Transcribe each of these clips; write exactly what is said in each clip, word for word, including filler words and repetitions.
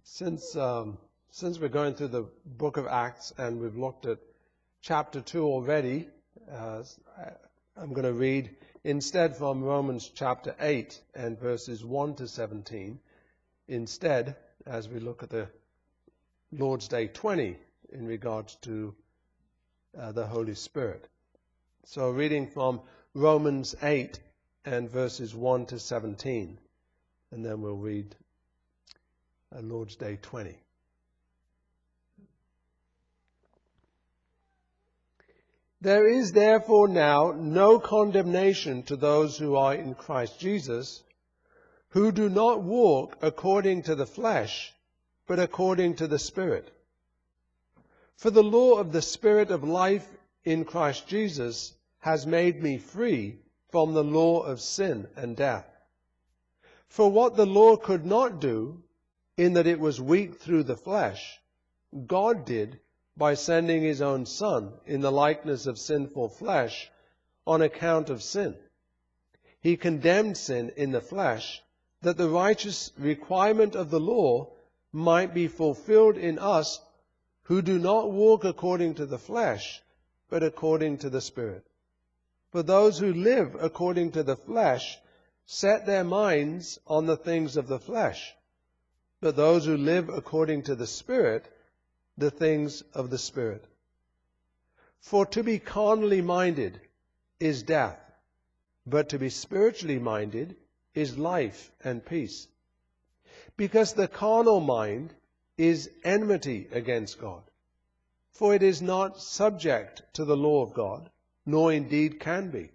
Since um, since we're going through the book of Acts and we've looked at chapter two already, uh, I'm going to read instead from Romans chapter eight and verses one to seventeen, instead, as we look at the Lord's Day twenty in regards to uh, the Holy Spirit. So reading from Romans eight and verses one to seventeen, and then we'll read uh, Lord's Day twenty. There is therefore now no condemnation to those who are in Christ Jesus, who do not walk according to the flesh, but according to the Spirit. For the law of the Spirit of life in Christ Jesus has made me free from the law of sin and death. For what the law could not do, in that it was weak through the flesh, God did by sending his own Son in the likeness of sinful flesh on account of sin. He condemned sin in the flesh, that the righteous requirement of the law might be fulfilled in us who do not walk according to the flesh, but according to the Spirit. For those who live according to the flesh set their minds on the things of the flesh, but those who live according to the Spirit, the things of the Spirit. For to be carnally minded is death, but to be spiritually minded is life and peace. Because the carnal mind is enmity against God, for it is not subject to the law of God, nor indeed can be.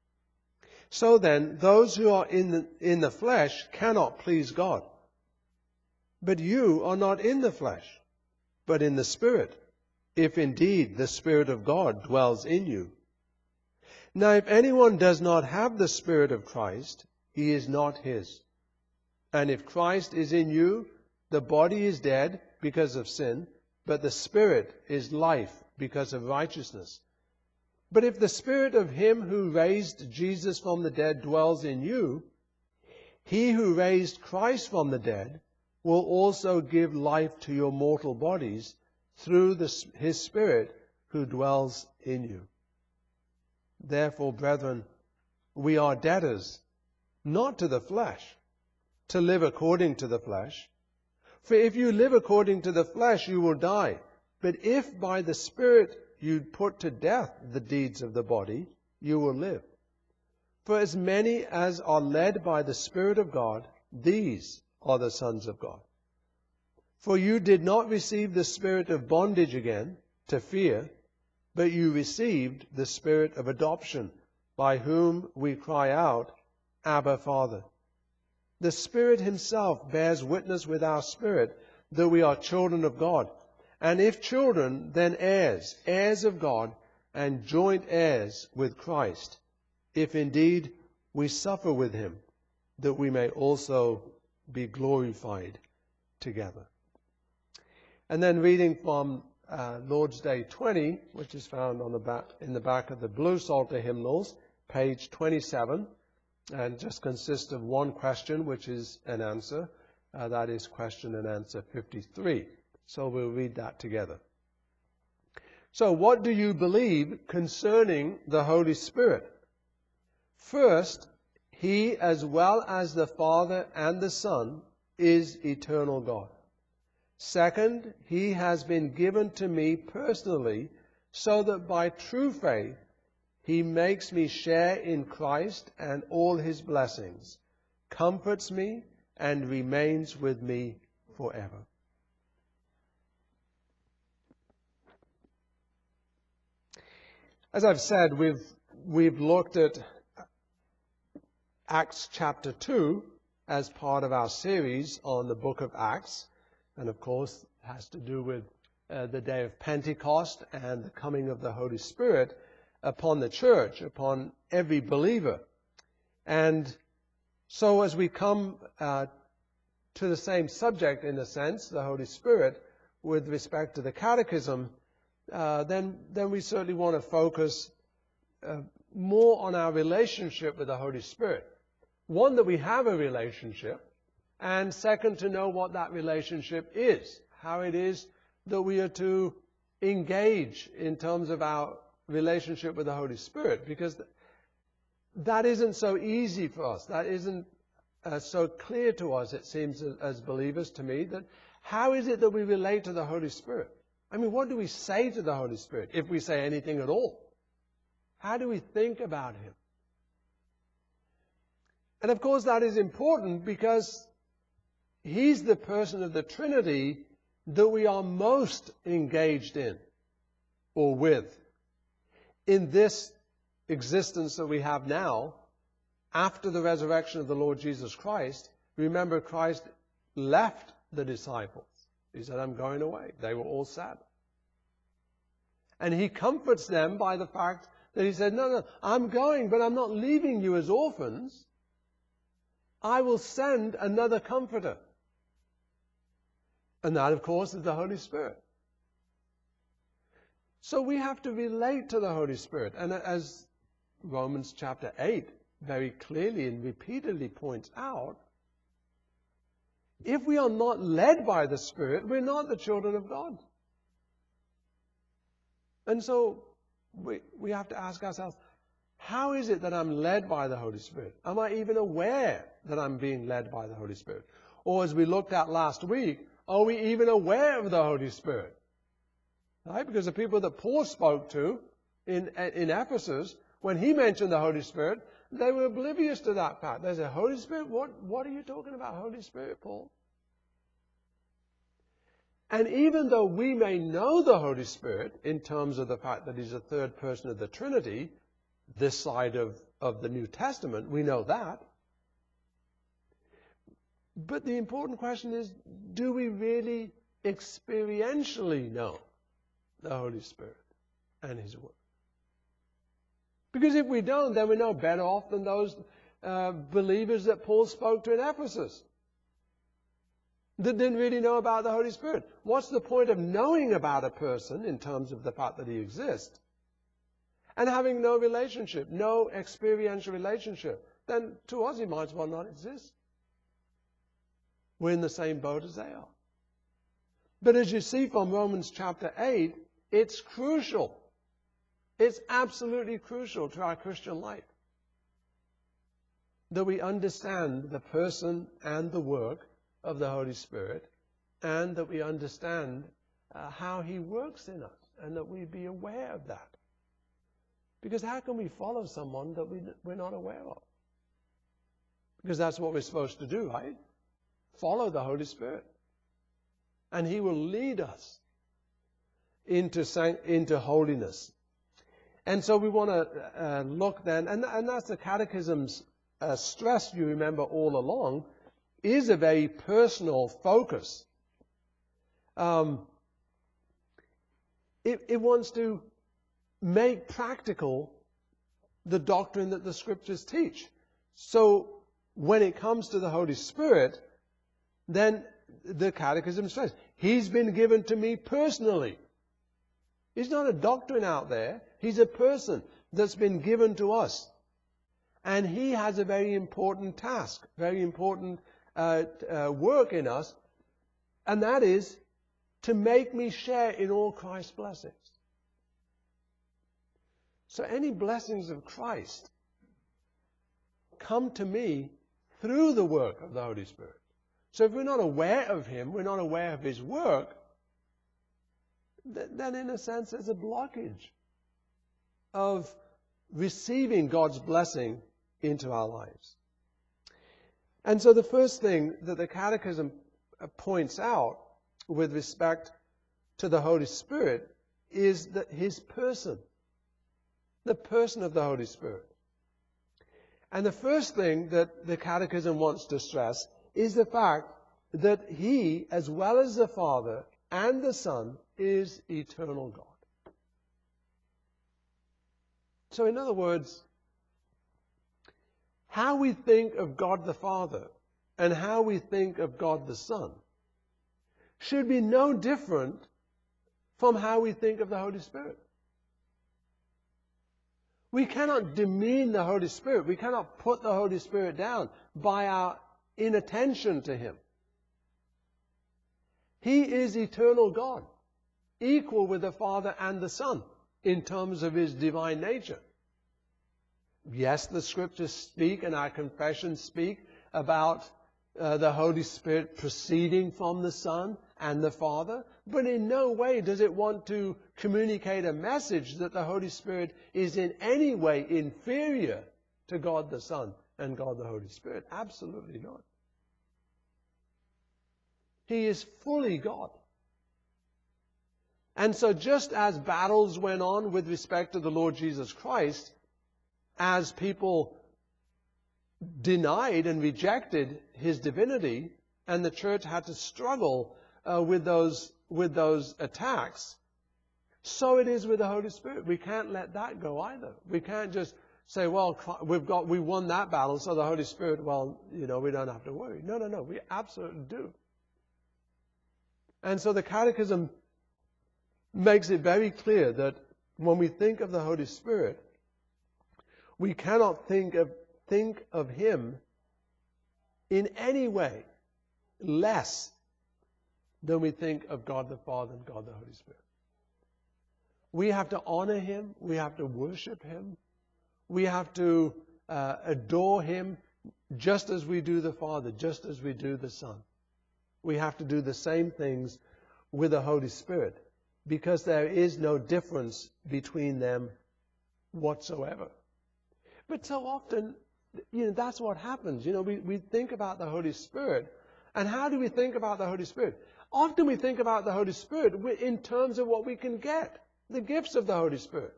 So then, those who are in the, in the flesh cannot please God. But you are not in the flesh, but in the Spirit, if indeed the Spirit of God dwells in you. Now if anyone does not have the Spirit of Christ, he is not his. And if Christ is in you, the body is dead because of sin, but the Spirit is life because of righteousness. But if the Spirit of him who raised Jesus from the dead dwells in you, he who raised Christ from the dead will also give life to your mortal bodies through the, his Spirit who dwells in you. Therefore, brethren, we are debtors, not to the flesh, to live according to the flesh. For if you live according to the flesh, you will die. But if by the Spirit you put to death the deeds of the body, you will live. For as many as are led by the Spirit of God, these are the sons of God. For you did not receive the spirit of bondage again to fear, but you received the Spirit of adoption, by whom we cry out, Abba, Father. The Spirit himself bears witness with our spirit that we are children of God. And if children, then heirs, heirs of God, and joint heirs with Christ, if indeed we suffer with him, that we may also be glorified together. And then reading from uh, Lord's Day twenty, which is found on the back, in the back of the Blue Psalter hymnals, page twenty-seven, and just consists of one question, which is an answer. Uh, that is question and answer fifty-three. So we'll read that together. So what do you believe concerning the Holy Spirit? First, he, as well as the Father and the Son, is eternal God. Second, he has been given to me personally, so that by true faith he makes me share in Christ and all his blessings, comforts me, and remains with me forever. As I've said, we've, we've looked at Acts chapter two as part of our series on the book of Acts. And of course, it has to do with uh, the day of Pentecost and the coming of the Holy Spirit upon the church, upon every believer. And so as we come uh, to the same subject, in a sense, the Holy Spirit, with respect to the catechism, uh, then, then we certainly want to focus uh, more on our relationship with the Holy Spirit. One, that we have a relationship, And second, to know what that relationship is, how it is that we are to engage in terms of our relationship with the Holy Spirit, because that isn't so easy for us. That isn't uh, so clear to us, it seems, as, as believers, to me, that how is it that we relate to the Holy Spirit? I mean, what do we say to the Holy Spirit, if we say anything at all? How do we think about Him? And of course that is important because He's the person of the Trinity that we are most engaged in or with in this existence that we have now after the resurrection of the Lord Jesus Christ. Remember, Christ left the disciples. He said, I'm going away. They were all sad. And He comforts them by the fact that He said, no, no, I'm going, but I'm not leaving you as orphans. I will send another comforter. And that, of course, is the Holy Spirit. So we have to relate to the Holy Spirit. And as Romans chapter eight very clearly and repeatedly points out, if we are not led by the Spirit, we're not the children of God. And so we, we have to ask ourselves, how is it that I'm led by the Holy Spirit? Am I even aware that I'm being led by the Holy Spirit? Or as we looked at last week, are we even aware of the Holy Spirit? Right? Because the people that Paul spoke to in, in Ephesus, when he mentioned the Holy Spirit, they were oblivious to that fact. They said, Holy Spirit? What, what are you talking about, Holy Spirit, Paul? And even though we may know the Holy Spirit in terms of the fact that He's a third person of the Trinity, this side of, of the New Testament, we know that. But the important question is, do we really experientially know the Holy Spirit and His Word? Because if we don't, then we're no better off than those uh, believers that Paul spoke to in Ephesus that didn't really know about the Holy Spirit. What's the point of knowing about a person in terms of the fact that he exists and having no relationship, no experiential relationship? Then to us he might as well not exist. We're in the same boat as they are. But as you see from Romans chapter eight, it's crucial. It's absolutely crucial to our Christian life that we understand the person and the work of the Holy Spirit, and that we understand uh, how He works in us, and that we be aware of that. Because how can we follow someone that we, we're not aware of? Because that's what we're supposed to do, right? Follow the Holy Spirit. And He will lead us into, into holiness. And so we want to uh, look then, and, and that's the Catechism's uh, stress, you remember all along, is a very personal focus. Um, it, it wants to make practical the doctrine that the Scriptures teach. So when it comes to the Holy Spirit, then the Catechism says, He's been given to me personally. He's not a doctrine out there. He's a person that's been given to us. And He has a very important task, very important uh, uh, work in us, and that is to make me share in all Christ's blessings. So any blessings of Christ come to me through the work of the Holy Spirit. So if we're not aware of Him, we're not aware of His work, then in a sense there's a blockage of receiving God's blessing into our lives. And so the first thing that the Catechism points out with respect to the Holy Spirit is that His person, the person of the Holy Spirit. And the first thing that the Catechism wants to stress is the fact that He, as well as the Father and the Son, is eternal God. So in other words, how we think of God the Father and how we think of God the Son should be no different from how we think of the Holy Spirit. We cannot demean the Holy Spirit. We cannot put the Holy Spirit down by our inattention to him. He is eternal God, equal with the Father and the Son in terms of his divine nature. Yes, the Scriptures speak and our confessions speak about uh, the Holy Spirit proceeding from the Son and the Father, but in no way does it want to communicate a message that the Holy Spirit is in any way inferior to God the Son and God the Holy Spirit. Absolutely not. He is fully God. And so just as battles went on with respect to the Lord Jesus Christ, as people denied and rejected his divinity, and the church had to struggle uh, with those with those attacks, so it is with the Holy Spirit. We can't let that go either. We can't just say, well, we've got we won that battle, so the Holy Spirit, well, you know, we don't have to worry. No, no, no, we absolutely do. And so the Catechism makes it very clear that when we think of the Holy Spirit, we cannot think of think of him in any way less than we think of God the Father and God the Holy Spirit. We have to honor him. We have to worship him. We have to uh, adore him just as we do the Father, just as we do the Son. We have to do the same things with the Holy Spirit because there is no difference between them whatsoever. But so often, you know, that's what happens. You know, we, we think about the Holy Spirit. And how do we think about the Holy Spirit? Often we think about the Holy Spirit in terms of what we can get, the gifts of the Holy Spirit,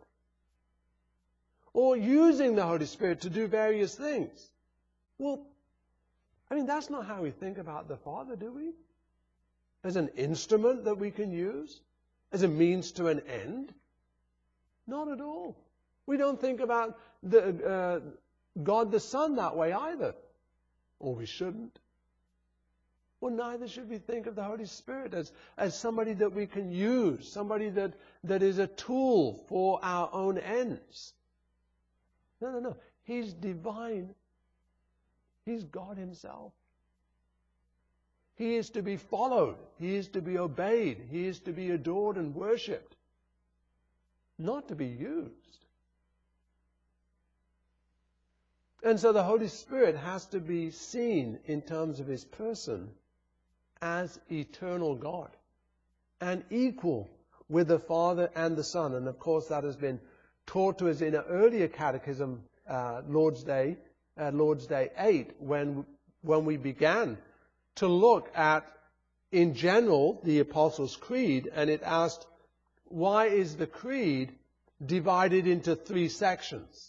or using the Holy Spirit to do various things. Well, I mean, that's not how we think about the Father, do we? As an instrument that we can use, as a means to an end? Not at all. We don't think about the, uh, God the Son that way either. Or we shouldn't. Well, neither should we think of the Holy Spirit as, as somebody that we can use, somebody that, that is a tool for our own ends. No, no, no. He's divine. He's God himself. He is to be followed. He is to be obeyed. He is to be adored and worshipped. Not to be used. And so the Holy Spirit has to be seen in terms of his person as eternal God and equal with the Father and the Son. And of course that has been taught to us in an earlier catechism, uh, Lord's Day, uh, Lord's Day eight, when, when we began to look at, in general, the Apostles' Creed, and it asked, why is the Creed divided into three sections?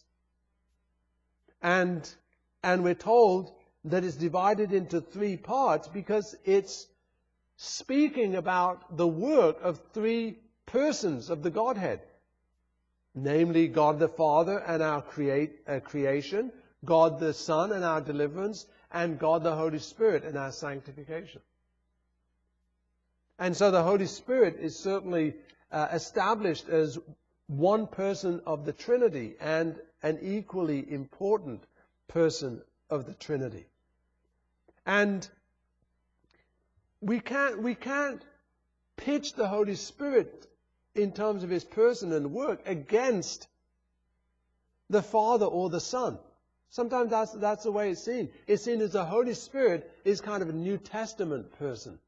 And, and we're told that it's divided into three parts because it's speaking about the work of three persons of the Godhead. Namely, God the Father and our create, uh, creation, God the Son and our deliverance, and God the Holy Spirit and our sanctification. And so the Holy Spirit is certainly uh, established as one person of the Trinity and an equally important person of the Trinity. And we can't, we can't pitch the Holy Spirit in terms of his person and work against the Father or the Son. Sometimes that's, that's the way it's seen. It's seen as the Holy Spirit is kind of a New Testament person.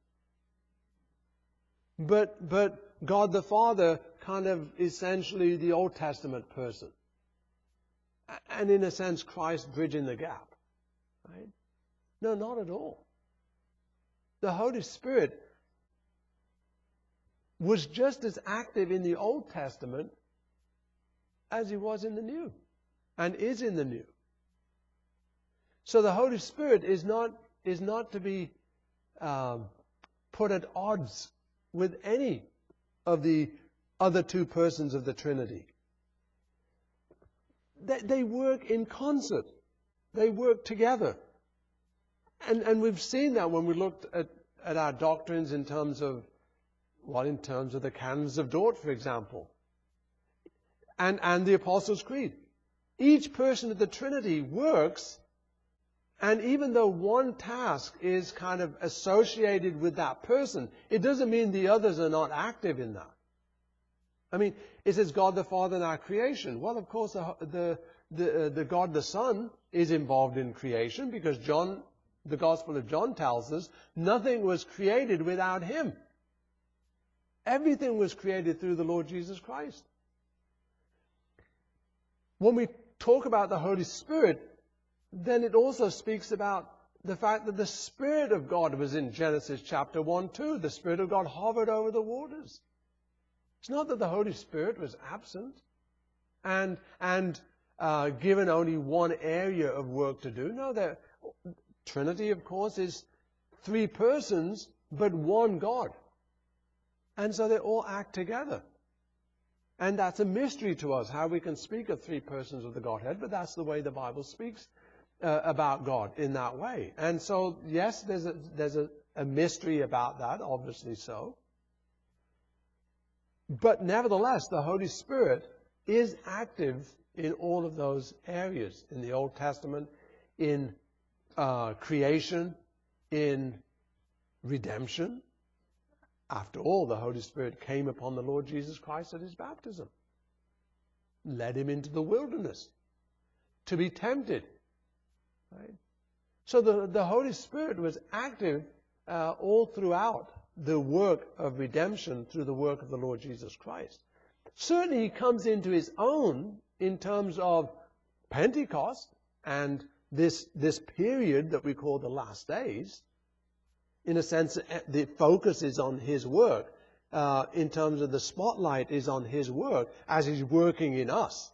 But, but God the Father kind of essentially the Old Testament person. And in a sense, Christ bridging the gap. Right? No, not at all. The Holy Spirit was just as active in the Old Testament as he was in the New, and is in the New. So the Holy Spirit is not, is not to be um, put at odds with any of the other two persons of the Trinity. They, they work in concert. They work together. And, and we've seen that when we looked at, at our doctrines in terms of, well, in terms of the canons of Dort, for example, and, and the Apostles' Creed. Each person of the Trinity works And even though one task is kind of associated with that person, it doesn't mean the others are not active in that. I mean, it says God the Father in our creation. Well, of course, the, the, the, uh, the God the Son is involved in creation, because John, the Gospel of John tells us nothing was created without Him. Everything was created through the Lord Jesus Christ. When we talk about the Holy Spirit, then it also speaks about the fact that the Spirit of God was in Genesis chapter one, two. The Spirit of God hovered over the waters. It's not that the Holy Spirit was absent and, and uh, given only one area of work to do. No, the Trinity, of course, is three persons, but one God. And so they all act together. And that's a mystery to us, how we can speak of three persons of the Godhead, but that's the way the Bible speaks uh, about God, in that way. And so, yes, there's a, there's a, a mystery about that, obviously so. But nevertheless, the Holy Spirit is active in all of those areas, in the Old Testament, in uh, creation, in redemption. After all, the Holy Spirit came upon the Lord Jesus Christ at His baptism, led Him into the wilderness to be tempted. Right? So the, the Holy Spirit was active uh, all throughout the work of redemption through the work of the Lord Jesus Christ. Certainly He comes into His own in terms of Pentecost and this, this period that we call the last days. In a sense, the focus is on His work. Uh, in terms of the spotlight is on His work as He's working in us.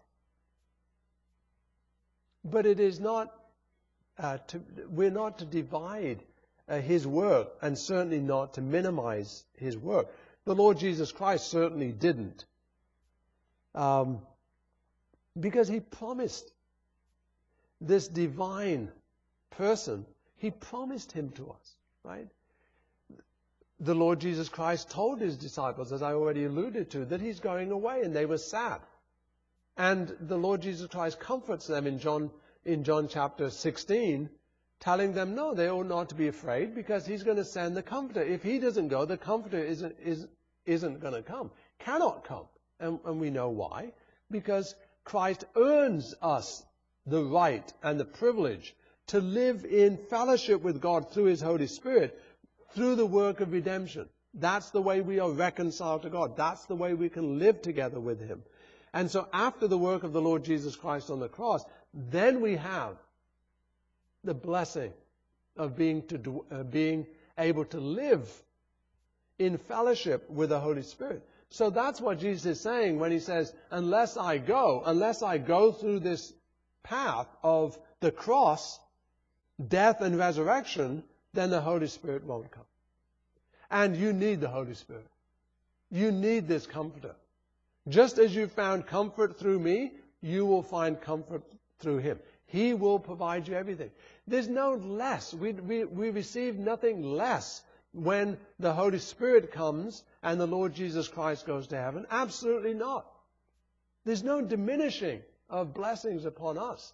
But it is not, uh, to, we're not to divide uh, His work, and certainly not to minimize His work. The Lord Jesus Christ certainly didn't. Um, because He promised this divine person, He promised Him to us, right? The Lord Jesus Christ told His disciples, as I already alluded to, that He's going away, and they were sad. And the Lord Jesus Christ comforts them in John, in John chapter sixteen, telling them, no, they ought not to be afraid, because He's going to send the Comforter. If He doesn't go, the Comforter isn't, isn't, isn't going to come, cannot come. And, and we know why. Because Christ earns us the right and the privilege to live in fellowship with God through His Holy Spirit, through the work of redemption. That's the way we are reconciled to God. That's the way we can live together with Him. And so after the work of the Lord Jesus Christ on the cross, then we have the blessing of being, to, uh, being able to live in fellowship with the Holy Spirit. So that's what Jesus is saying when He says, unless I go, unless I go through this path of the cross, death and resurrection, then the Holy Spirit won't come. And you need the Holy Spirit. You need this Comforter. Just as you found comfort through me, you will find comfort through Him. He will provide you everything. There's no less. We, we, we receive nothing less when the Holy Spirit comes and the Lord Jesus Christ goes to heaven. Absolutely not. There's no diminishing of blessings upon us,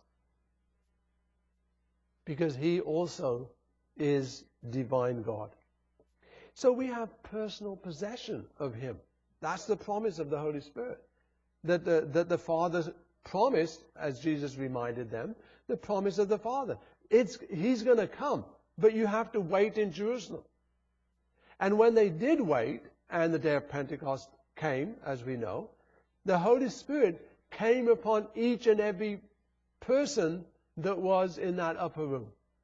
because He also is divine God. So we have personal possession of Him. That's the promise of the Holy Spirit. That the, that the Father promised, as Jesus reminded them, the promise of the Father. It's, He's going to come, but you have to wait in Jerusalem. And when they did wait, and the day of Pentecost came, as we know, the Holy Spirit came upon each and every person that was in that upper room.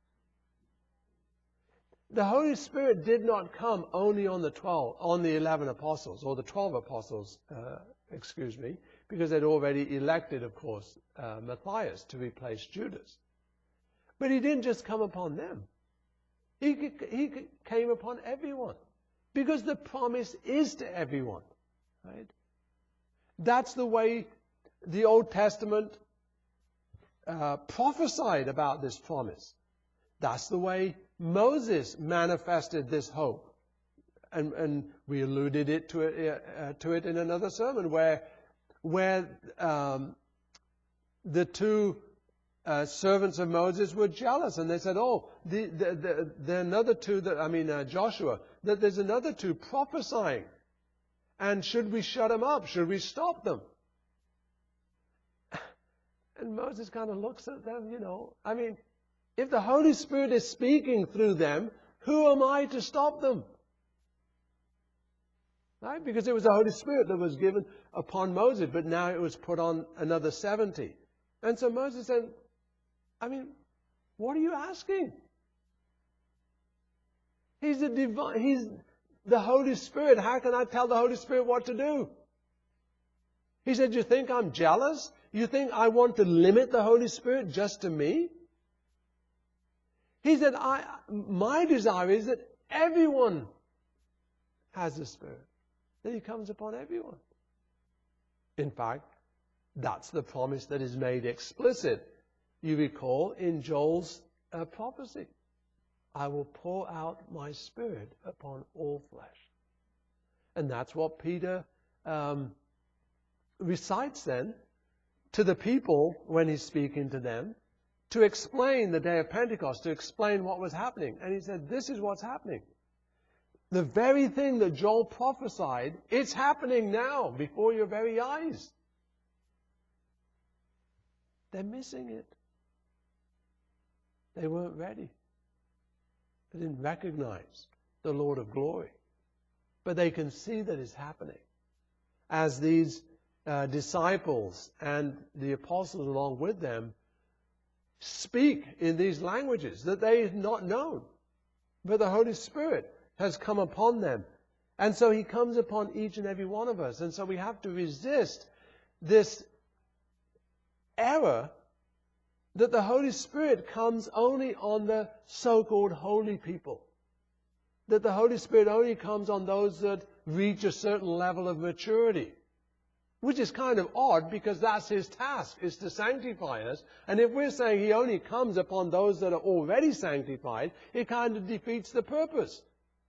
The Holy Spirit did not come only on the twelve, on the eleven apostles, or the twelve apostles, uh, excuse me, because they'd already elected, of course, uh, Matthias to replace Judas. But He didn't just come upon them. He, he came upon everyone, because the promise is to everyone, right? That's the way the Old Testament uh, prophesied about this promise. That's the way Moses manifested this hope. And, and we alluded it to, it, uh, to it in another sermon, where, where um, the two uh, servants of Moses were jealous, and they said, oh, the, the, the, there are another two, that, I mean uh, Joshua, that there's another two prophesying. And should we shut them up? Should we stop them? And Moses kind of looks at them, you know. I mean, if the Holy Spirit is speaking through them, who am I to stop them? Right? Because it was the Holy Spirit that was given upon Moses, but now it was put on another seventy. And so Moses said, I mean, what are you asking? He's the divine, he's the Holy Spirit. How can I tell the Holy Spirit what to do? He said, you think I'm jealous? You think I want to limit the Holy Spirit just to me? He said, I, my desire is that everyone has the Spirit. That He comes upon everyone. In fact, that's the promise that is made explicit, you recall, in Joel's uh, prophecy. I will pour out my Spirit upon all flesh. And that's what Peter um, recites then to the people when he's speaking to them, to explain the day of Pentecost, to explain what was happening. And he said, this is what's happening. The very thing that Joel prophesied, it's happening now before your very eyes. They're missing it. They weren't ready. They didn't recognize the Lord of glory. But they can see that it's happening. As these uh, disciples and the apostles along with them speak in these languages that they had not known. But the Holy Spirit has come upon them. And so He comes upon each and every one of us. And so we have to resist this error that the Holy Spirit comes only on the so-called holy people. That the Holy Spirit only comes on those that reach a certain level of maturity. Which is kind of odd, because that's His task, is to sanctify us. And if we're saying He only comes upon those that are already sanctified, it kind of defeats the purpose.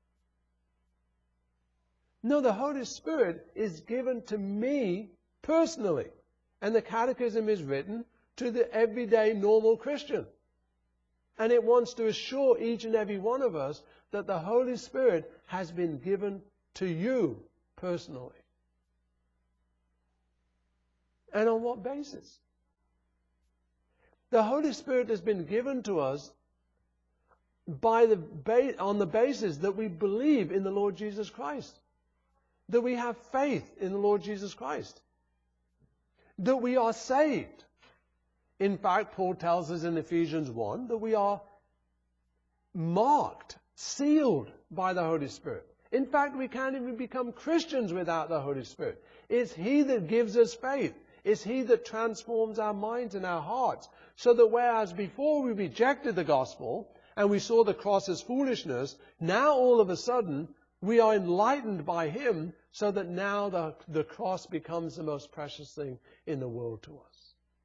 No, the Holy Spirit is given to me personally. And the Catechism is written to the everyday normal Christian. And it wants to assure each and every one of us that the Holy Spirit has been given to you personally. And on what basis? The Holy Spirit has been given to us by the ba- on the basis that we believe in the Lord Jesus Christ. That we have faith in the Lord Jesus Christ. That we are saved. In fact, Paul tells us in Ephesians one that we are marked, sealed by the Holy Spirit. In fact, we can't even become Christians without the Holy Spirit. It's He that gives us faith. It's He that transforms our minds and our hearts. So that whereas before we rejected the gospel and we saw the cross as foolishness, now all of a sudden we are enlightened by Him, so that now the, the cross becomes the most precious thing in the world to us.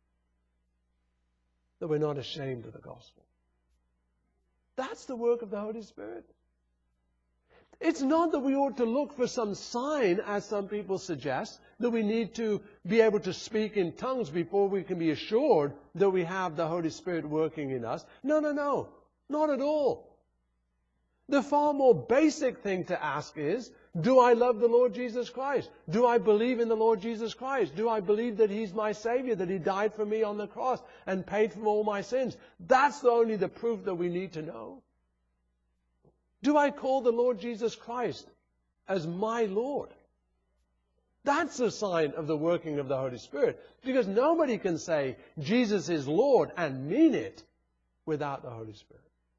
That we're not ashamed of the gospel. That's the work of the Holy Spirit. It's not that we ought to look for some sign, as some people suggest, that we need to be able to speak in tongues before we can be assured that we have the Holy Spirit working in us. No, no, no. Not at all. The far more basic thing to ask is, do I love the Lord Jesus Christ? Do I believe in the Lord Jesus Christ? Do I believe that He's my Savior, that He died for me on the cross and paid for all my sins? That's the only the proof that we need to know. Do I call the Lord Jesus Christ as my Lord? That's a sign of the working of the Holy Spirit. Because nobody can say Jesus is Lord and mean it without the Holy Spirit.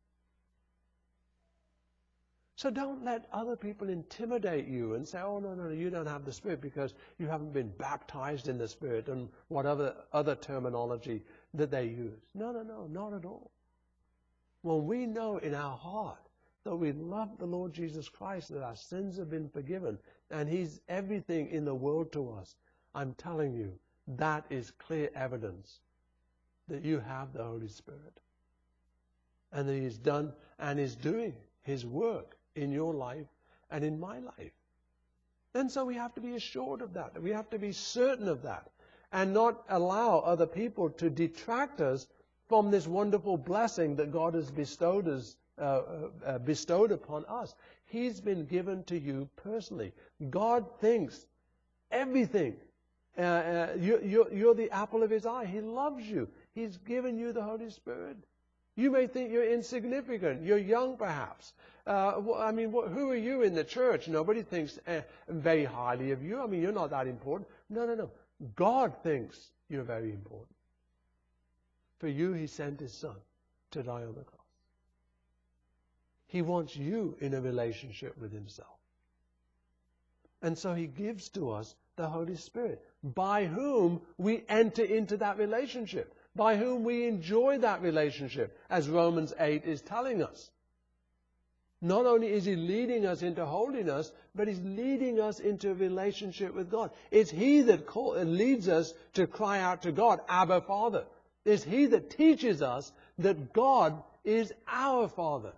So don't let other people intimidate you and say, oh, no, no, no, you don't have the Spirit because you haven't been baptized in the Spirit, and whatever other terminology that they use. No, no, no, not at all. When we know in our heart that we love the Lord Jesus Christ, that our sins have been forgiven, and He's everything in the world to us, I'm telling you, that is clear evidence that you have the Holy Spirit. And that He's done and is doing His work in your life and in my life. And so we have to be assured of that. We have to be certain of that. And not allow other people to detract us from this wonderful blessing that God has bestowed us, uh, uh, bestowed upon us. He's been given to you personally. God thinks everything. Uh, uh, you, you're, you're the apple of His eye. He loves you. He's given you the Holy Spirit. You may think you're insignificant. You're young, perhaps. Uh, I mean, who are you in the church? Nobody thinks uh, very highly of you. I mean, you're not that important. No, no, no. God thinks you're very important. For you, He sent His Son to die on the cross. He wants you in a relationship with Himself. And so He gives to us the Holy Spirit, by whom we enter into that relationship, by whom we enjoy that relationship, as Romans eight is telling us. Not only is He leading us into holiness, but He's leading us into a relationship with God. It's He that call, leads us to cry out to God, Abba, Father. It's He that teaches us that God is our Father.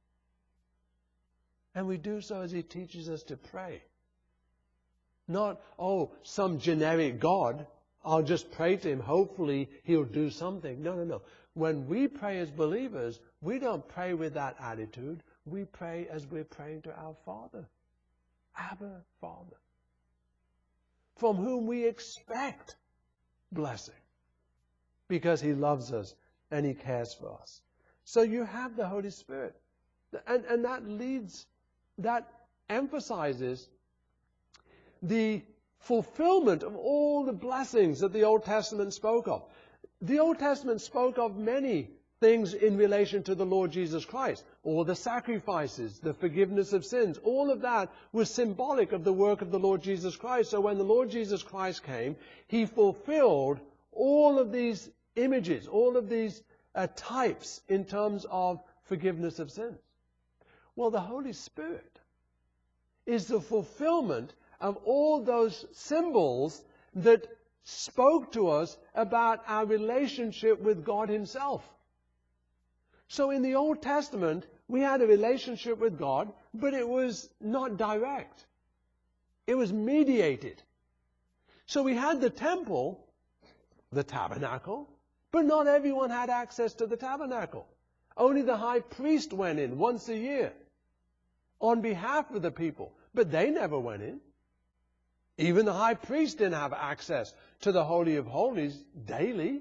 And we do so as He teaches us to pray. Not, oh, some generic God. I'll just pray to Him. Hopefully He'll do something. No, no, no. When we pray as believers, we don't pray with that attitude. We pray as we're praying to our Father. Abba, Father. From whom we expect blessing. Because He loves us and He cares for us. So you have the Holy Spirit. And, and that leads, that emphasizes the fulfillment of all the blessings that the Old Testament spoke of. The Old Testament spoke of many things in relation to the Lord Jesus Christ. All the sacrifices, the forgiveness of sins, all of that was symbolic of the work of the Lord Jesus Christ. So when the Lord Jesus Christ came, He fulfilled all of these images, all of these uh, types in terms of forgiveness of sins. Well, the Holy Spirit is the fulfillment of all those symbols that spoke to us about our relationship with God Himself. So in the Old Testament, we had a relationship with God, but it was not direct. It was mediated. So we had the temple, the tabernacle, but not everyone had access to the tabernacle. Only the high priest went in once a year on behalf of the people, but they never went in. Even the high priest didn't have access to the Holy of Holies daily.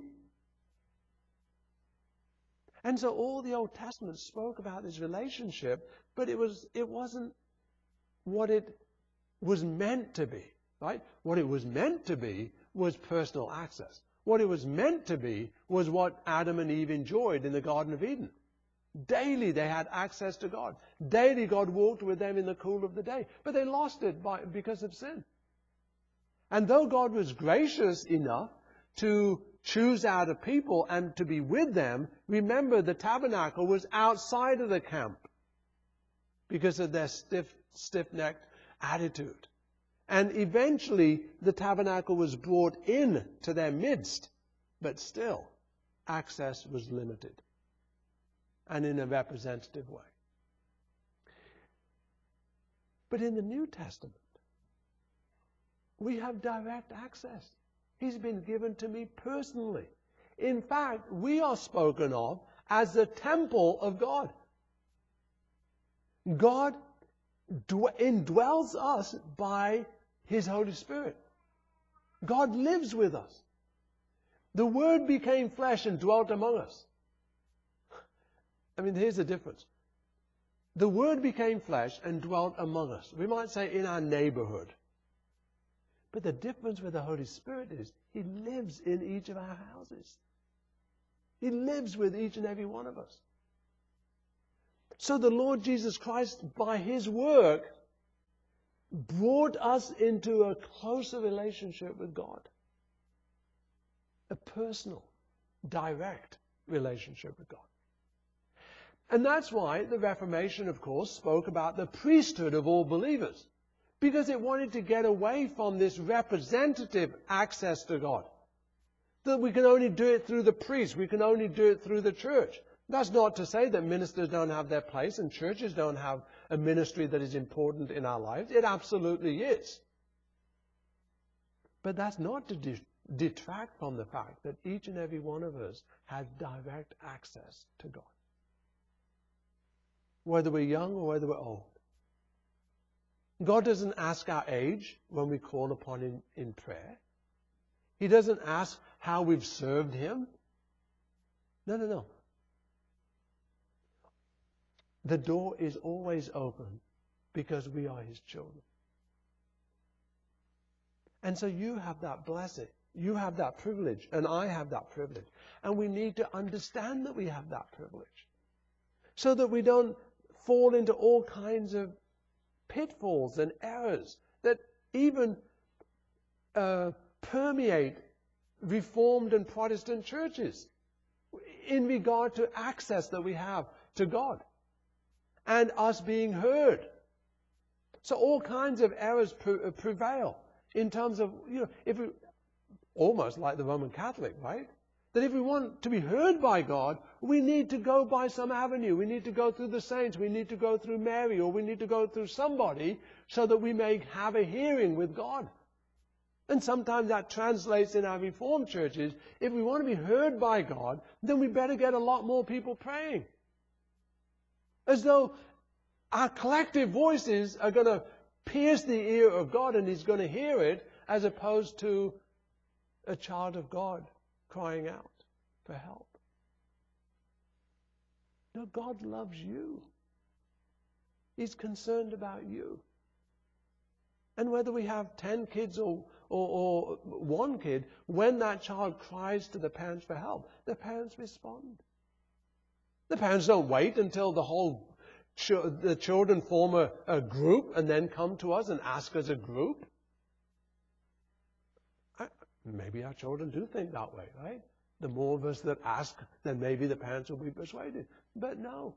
And so all the Old Testament spoke about this relationship, but it was it wasn't what it was meant to be, right? What it was meant to be was personal access. What it was meant to be was what Adam and Eve enjoyed in the Garden of Eden. Daily they had access to God. Daily God walked with them in the cool of the day. But they lost it by, because of sin. And though God was gracious enough to choose out a people and to be with them, remember the tabernacle was outside of the camp because of their stiff, stiff-necked attitude. And eventually the tabernacle was brought in to their midst, but still access was limited and in a representative way. But in the New Testament, we have direct access. He's been given to me personally. In fact, we are spoken of as the temple of God. God indwells us by His Holy Spirit. God lives with us. The Word became flesh and dwelt among us. I mean, here's the difference. The Word became flesh and dwelt among us. We might say in our neighborhood. But the difference with the Holy Spirit is He lives in each of our houses. He lives with each and every one of us. So the Lord Jesus Christ, by His work, brought us into a closer relationship with God. A personal, direct relationship with God. And that's why the Reformation, of course, spoke about the priesthood of all believers. Because it wanted to get away from this representative access to God. That we can only do it through the priest. We can only do it through the church. That's not to say that ministers don't have their place and churches don't have a ministry that is important in our lives. It absolutely is. But that's not to, detract from the fact that each and every one of us has direct access to God. Whether we're young or whether we're old. God doesn't ask our age when we call upon Him in prayer. He doesn't ask how we've served Him. No, no, no. The door is always open because we are His children. And so you have that blessing. You have that privilege. And I have that privilege. And we need to understand that we have that privilege. So that we don't fall into all kinds of pitfalls and errors that even uh, permeate Reformed and Protestant churches in regard to access that we have to God and us being heard. So all kinds of errors pre- prevail in terms of, you know, if we, almost like the Roman Catholic, right? That if we want to be heard by God, we need to go by some avenue. We need to go through the saints. We need to go through Mary, or we need to go through somebody so that we may have a hearing with God. And sometimes that translates in our Reformed churches. If we want to be heard by God, then we better get a lot more people praying. As though our collective voices are going to pierce the ear of God and He's going to hear it, as opposed to a child of God crying out for help. No, God loves you. He's concerned about you. And whether we have ten kids or, or, or one kid, when that child cries to the parents for help, the parents respond. The parents don't wait until the whole ch- the children form a, a group and then come to us and ask as a group. I, maybe our children do think that way, right? The more of us that ask, then maybe the parents will be persuaded. But no.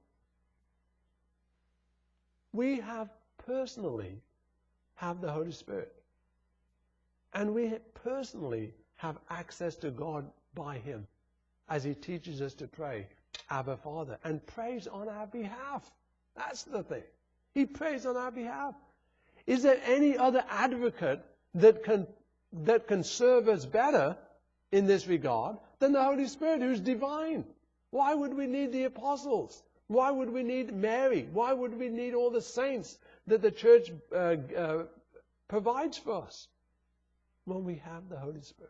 We have personally have the Holy Spirit. And we personally have access to God by Him as He teaches us to pray, Abba Father, and prays on our behalf. That's the thing. He prays on our behalf. Is there any other advocate that can, that can serve us better in this regard than the Holy Spirit, who's divine? Why would we need the apostles? Why would we need Mary? Why would we need all the saints that the church uh, uh, provides for us when we have the Holy Spirit?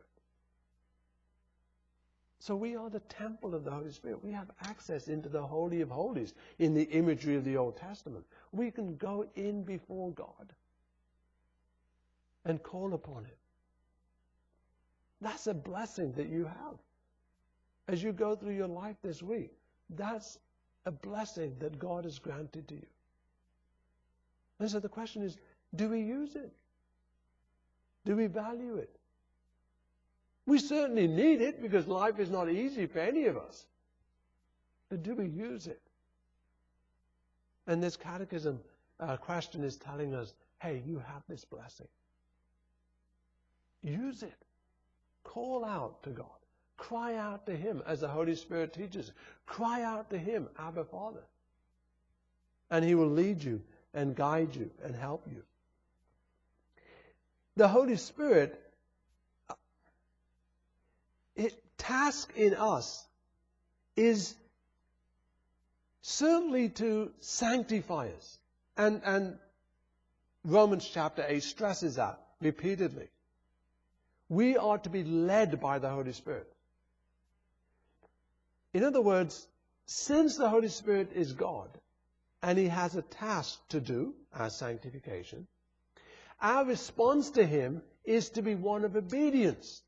So we are the temple of the Holy Spirit. We have access into the Holy of Holies in the imagery of the Old Testament. We can go in before God and call upon Him. That's a blessing that you have. As you go through your life this week, that's a blessing that God has granted to you. And so the question is, do we use it? Do we value it? We certainly need it because life is not easy for any of us. But do we use it? And this catechism uh, question is telling us, hey, you have this blessing. Use it. Call out to God. Cry out to Him as the Holy Spirit teaches. Cry out to Him, Abba Father. And He will lead you and guide you and help you. The Holy Spirit, its task in us is certainly to sanctify us. And, and Romans chapter eight stresses that repeatedly. We are to be led by the Holy Spirit. In other words, since the Holy Spirit is God and He has a task to do, as sanctification, our response to Him is to be one of obedience.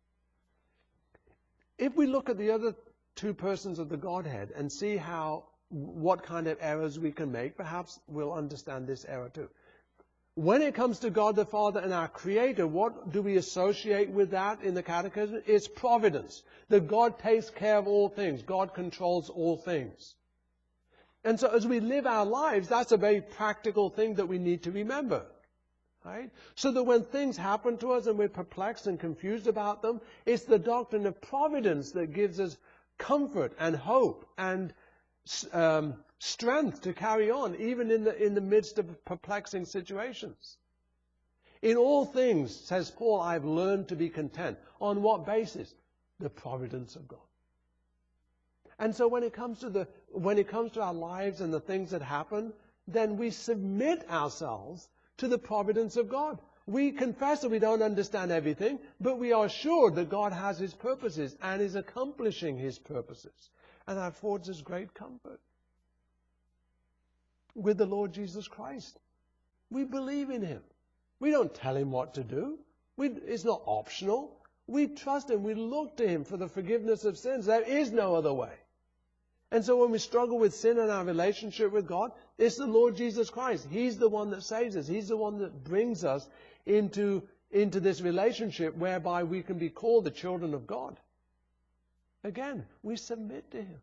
If we look at the other two persons of the Godhead and see how, what kind of errors we can make, perhaps we'll understand this error too. When it comes to God the Father and our Creator, what do we associate with that in the Catechism? It's providence. That God takes care of all things. God controls all things. And so as we live our lives, that's a very practical thing that we need to remember. Right? So that when things happen to us and we're perplexed and confused about them, it's the doctrine of providence that gives us comfort and hope and um, strength to carry on, even in the, in the midst of perplexing situations. In all things, says Paul, I've learned to be content. On what basis? The providence of God. And so when it comes to the when it comes to our lives and the things that happen, then we submit ourselves to the providence of God. We confess that we don't understand everything, but we are assured that God has His purposes and is accomplishing His purposes. And that affords us great comfort. With the Lord Jesus Christ, we believe in Him. We don't tell Him what to do. We, it's not optional. We trust Him. We look to Him for the forgiveness of sins. There is no other way. And so when we struggle with sin in our relationship with God, it's the Lord Jesus Christ. He's the one that saves us. He's the one that brings us into, into this relationship whereby we can be called the children of God. Again, we submit to Him.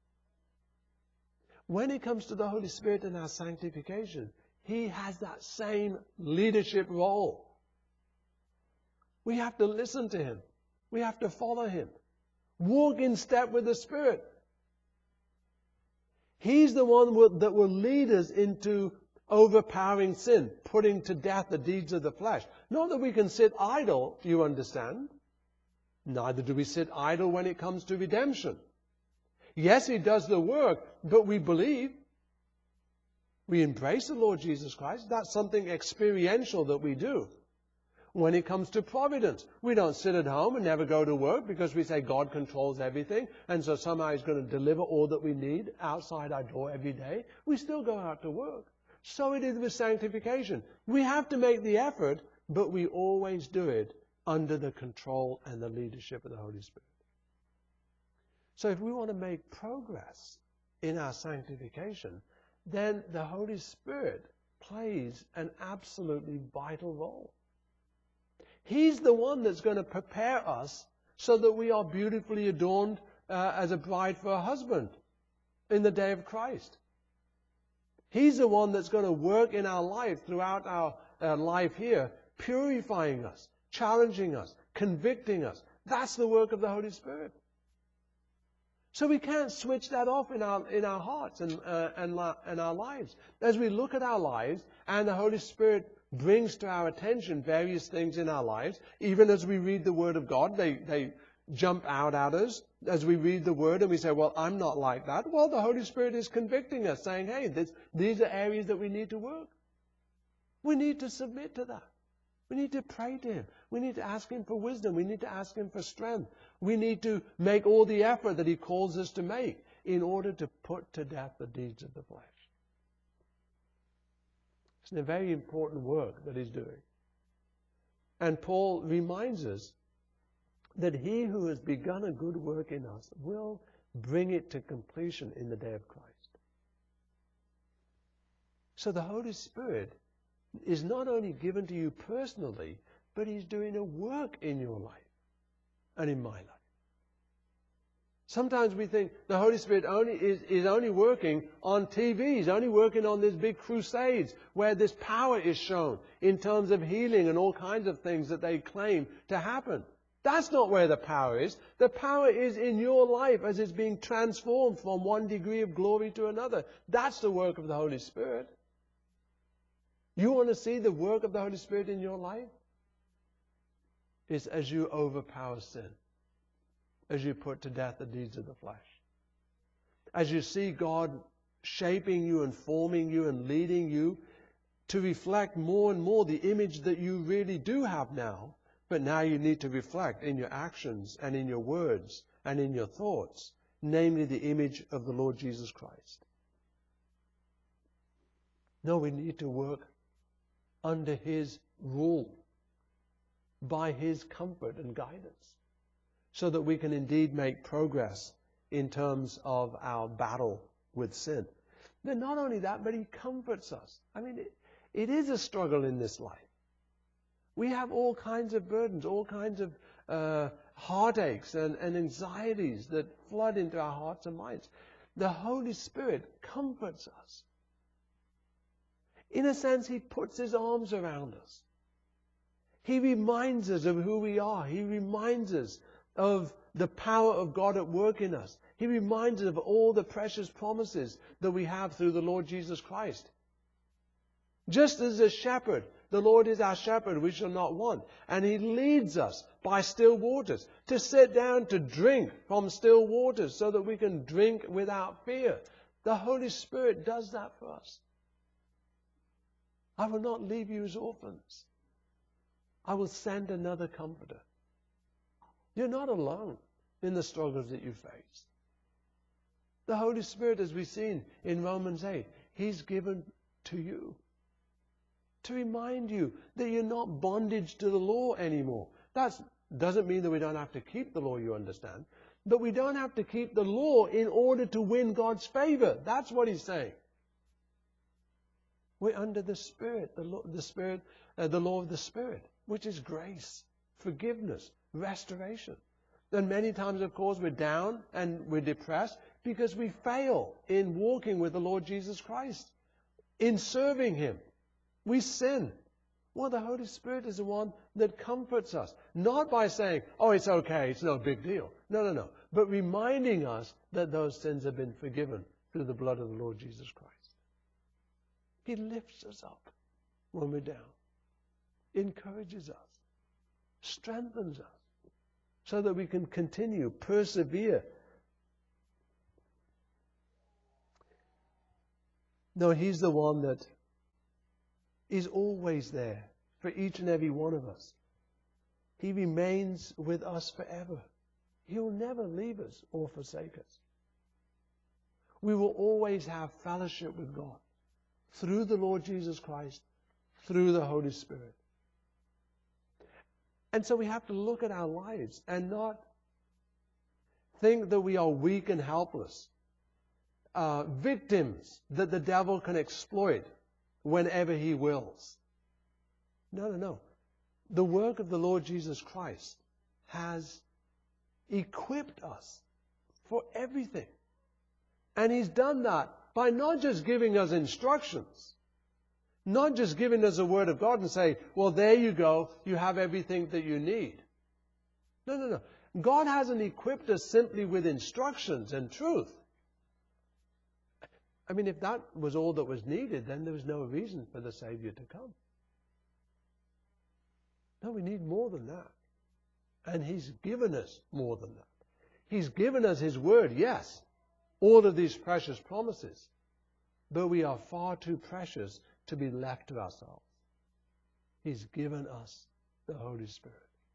When it comes to the Holy Spirit and our sanctification, He has that same leadership role. We have to listen to Him. We have to follow Him. Walk in step with the Spirit. He's the one that will lead us into overpowering sin, putting to death the deeds of the flesh. Not that we can sit idle, you understand. Neither do we sit idle when it comes to redemption. Yes, He does the work, but we believe. We embrace the Lord Jesus Christ. That's something experiential that we do. When it comes to providence, we don't sit at home and never go to work because we say God controls everything, and so somehow He's going to deliver all that we need outside our door every day. We still go out to work. So it is with sanctification. We have to make the effort, but we always do it under the control and the leadership of the Holy Spirit. So if we want to make progress in our sanctification, then the Holy Spirit plays an absolutely vital role. He's the one that's going to prepare us so that we are beautifully adorned uh, as a bride for a husband in the day of Christ. He's the one that's going to work in our life throughout our uh, life here, purifying us, challenging us, convicting us. That's the work of the Holy Spirit. So we can't switch that off in our in our hearts and uh, and, and our lives. As we look at our lives and the Holy Spirit brings to our attention various things in our lives, even as we read the Word of God, they, they jump out at us as we read the Word and we say, well, I'm not like that. Well, the Holy Spirit is convicting us, saying, hey, this, these are areas that we need to work. We need to submit to that. We need to pray to Him. We need to ask Him for wisdom. We need to ask Him for strength. We need to make all the effort that He calls us to make in order to put to death the deeds of the flesh. It's a very important work that He's doing. And Paul reminds us that He who has begun a good work in us will bring it to completion in the day of Christ. So the Holy Spirit is not only given to you personally, but He's doing a work in your life and in my life. Sometimes we think the Holy Spirit only is, is only working on T V. He's only working on these big crusades where this power is shown in terms of healing and all kinds of things that they claim to happen. That's not where the power is. The power is in your life as it's being transformed from one degree of glory to another. That's the work of the Holy Spirit. You want to see the work of the Holy Spirit in your life? It's as you overpower sin. As you put to death the deeds of the flesh. As you see God shaping you and forming you and leading you to reflect more and more the image that you really do have now, but now you need to reflect in your actions and in your words and in your thoughts, namely the image of the Lord Jesus Christ. No, we need to work under His rule, by His comfort and guidance, so that we can indeed make progress in terms of our battle with sin. But not only that, but He comforts us. I mean, it, it is a struggle in this life. We have all kinds of burdens, all kinds of uh, heartaches and, and anxieties that flood into our hearts and minds. The Holy Spirit comforts us. In a sense, He puts His arms around us. He reminds us of who we are. He reminds us of the power of God at work in us. He reminds us of all the precious promises that we have through the Lord Jesus Christ. Just as a shepherd The Lord is our shepherd, we shall not want. And He leads us by still waters, to sit down to drink from still waters so that we can drink without fear. The Holy Spirit does that for us. I will not leave you as orphans. I will send another comforter. You're not alone in the struggles that you face. The Holy Spirit, as we've seen in Romans eight, He's given to you to remind you that you're not bondage to the law anymore. That doesn't mean that we don't have to keep the law, you understand. But we don't have to keep the law in order to win God's favor. That's what He's saying. We're under the Spirit, the law, the Spirit, uh, the law of the Spirit, which is grace, forgiveness, restoration. And many times, of course, we're down and we're depressed because we fail in walking with the Lord Jesus Christ, in serving Him. We sin. Well, the Holy Spirit is the one that comforts us. Not by saying, oh, it's okay, it's no big deal. No, no, no. But reminding us that those sins have been forgiven through the blood of the Lord Jesus Christ. He lifts us up when we're down, encourages us, strengthens us, so that we can continue, persevere. No, He's the one that is always there for each and every one of us. He remains with us forever. He will never leave us or forsake us. We will always have fellowship with God through the Lord Jesus Christ, through the Holy Spirit. And so we have to look at our lives and not think that we are weak and helpless, uh, victims that the devil can exploit whenever he wills. No, no, no. The work of the Lord Jesus Christ has equipped us for everything. And He's done that by not just giving us instructions, not just giving us a word of God and say, well, there you go, you have everything that you need. No, no, no. God hasn't equipped us simply with instructions and truth. I mean, if that was all that was needed, then there was no reason for the Savior to come. No, we need more than that. And He's given us more than that. He's given us His word, yes, all of these precious promises. But we are far too precious to be left to ourselves. He's given us the Holy Spirit.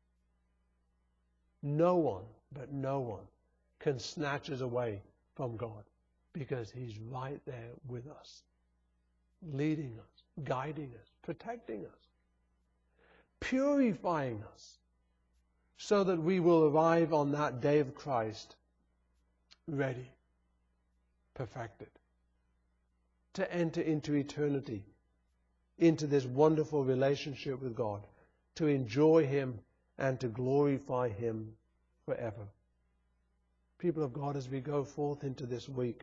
No one, but no one, can snatch us away from God, because He's right there with us, leading us, guiding us, protecting us, purifying us, so that we will arrive on that day of Christ ready, perfected, to enter into eternity, into this wonderful relationship with God, to enjoy Him and to glorify Him forever. People of God, as we go forth into this week,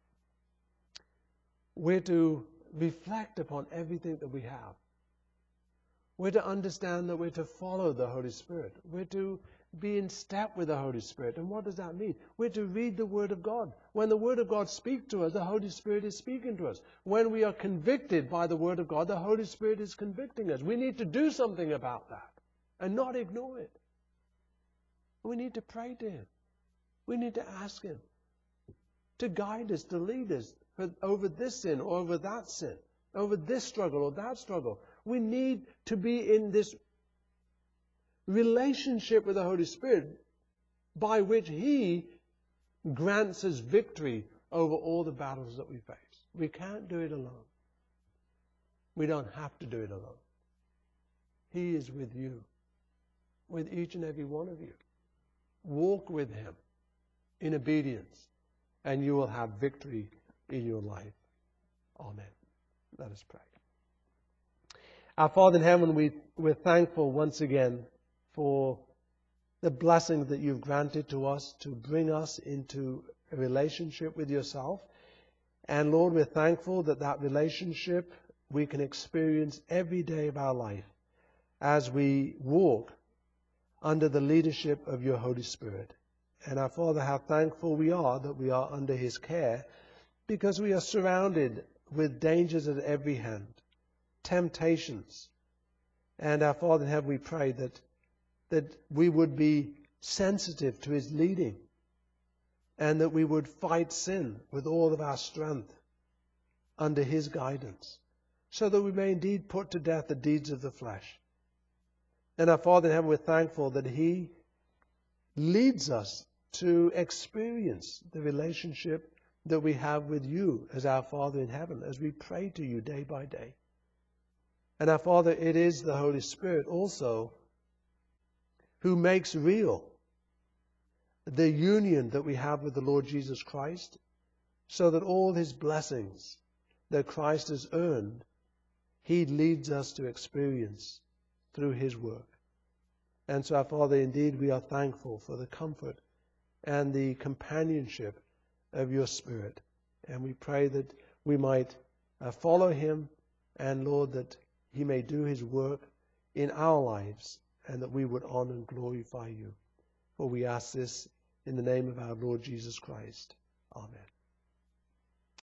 we're to reflect upon everything that we have. We're to understand that we're to follow the Holy Spirit. We're to be in step with the Holy Spirit. And what does that mean? We're to read the Word of God. When the Word of God speaks to us, the Holy Spirit is speaking to us. When we are convicted by the Word of God, the Holy Spirit is convicting us. We need to do something about that and not ignore it. We need to pray to Him. We need to ask Him to guide us, to lead us for, over this sin or over that sin, over this struggle or that struggle. We need to be in this relationship with the Holy Spirit by which He grants us victory over all the battles that we face. We can't do it alone. We don't have to do it alone. He is with you, with each and every one of you. Walk with Him in obedience, and you will have victory in your life. Amen. Let us pray. Our Father in heaven, we, we're thankful once again for the blessing that you've granted to us to bring us into a relationship with yourself. And Lord, we're thankful that that relationship we can experience every day of our life as we walk under the leadership of your Holy Spirit. And our Father, how thankful we are that we are under His care, because we are surrounded with dangers at every hand, temptations, And our Father in heaven, we pray that, that we would be sensitive to his leading, and that we would fight sin with all of our strength under his guidance, so that we may indeed put to death the deeds of the flesh. And our Father in heaven, we're thankful that he leads us to experience the relationship that we have with you as our Father in heaven, as we pray to you day by day. And our Father, it is the Holy Spirit also who makes real the union that we have with the Lord Jesus Christ, so that all his blessings that Christ has earned, he leads us to experience through his work. And so, our Father, indeed we are thankful for the comfort and the companionship of your Spirit. And we pray that we might uh, follow him, and Lord, that he may do his work in our lives, and that we would honor and glorify you. For we ask this in the name of our Lord Jesus Christ. Amen.